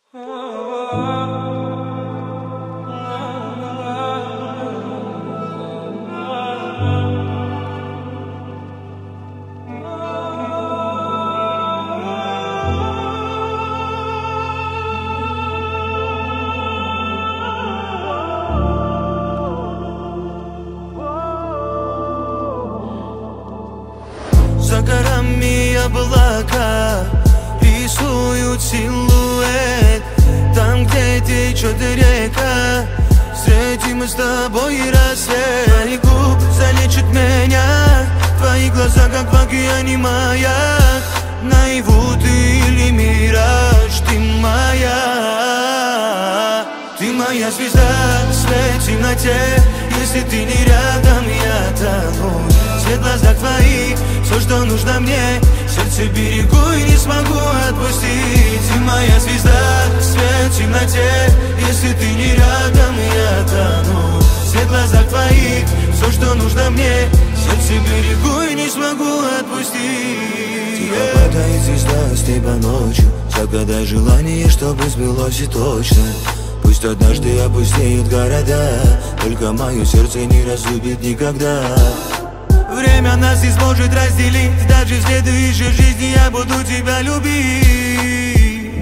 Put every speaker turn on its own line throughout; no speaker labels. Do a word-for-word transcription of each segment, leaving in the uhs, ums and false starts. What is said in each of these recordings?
За горами облака рисуют силуэт. Там, где течет река, встретим мы с тобой рассвет. Твои губы залечат меня, твои глаза, как в океане маяк. Наяву ты или мираж, ты моя. Ты моя звезда, свет в темноте. Если ты не рядом, я тону. Свет в глазах твоих, все, что нужно мне. Сердце берегу и не смогу отпустить. Ты моя звезда, свет в темноте. Если ты не рядом, я тону. Свет в глазах твоих, все, что нужно мне. Сердце берегу и не смогу отпустить.
Тихо падает звезда с неба ночью. Загадай желание, чтобы сбылось и точно. Пусть однажды опустеют города, только мое сердце не разлюбит никогда.
Время нас не сможет разделить. Даже в следующей жизни я буду тебя любить.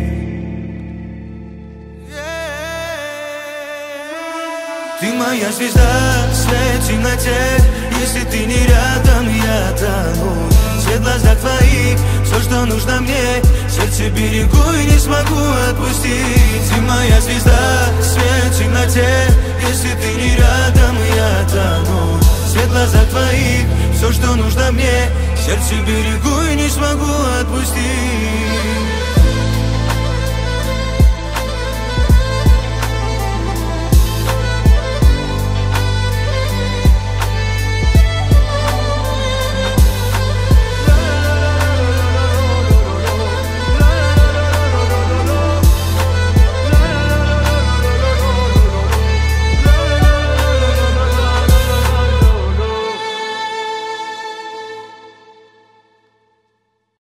Ты моя звезда, свет в темноте. Если ты не рядом, я тону. Свет в глазах твоих, все, что нужно мне. Сердце берегу и не смогу отпустить. Ты моя звезда, свет в темноте. Если ты не рядом, я тону. Свет в глазах твоих, все, что нужно мне. Сердце берегу и не смогу отпустить.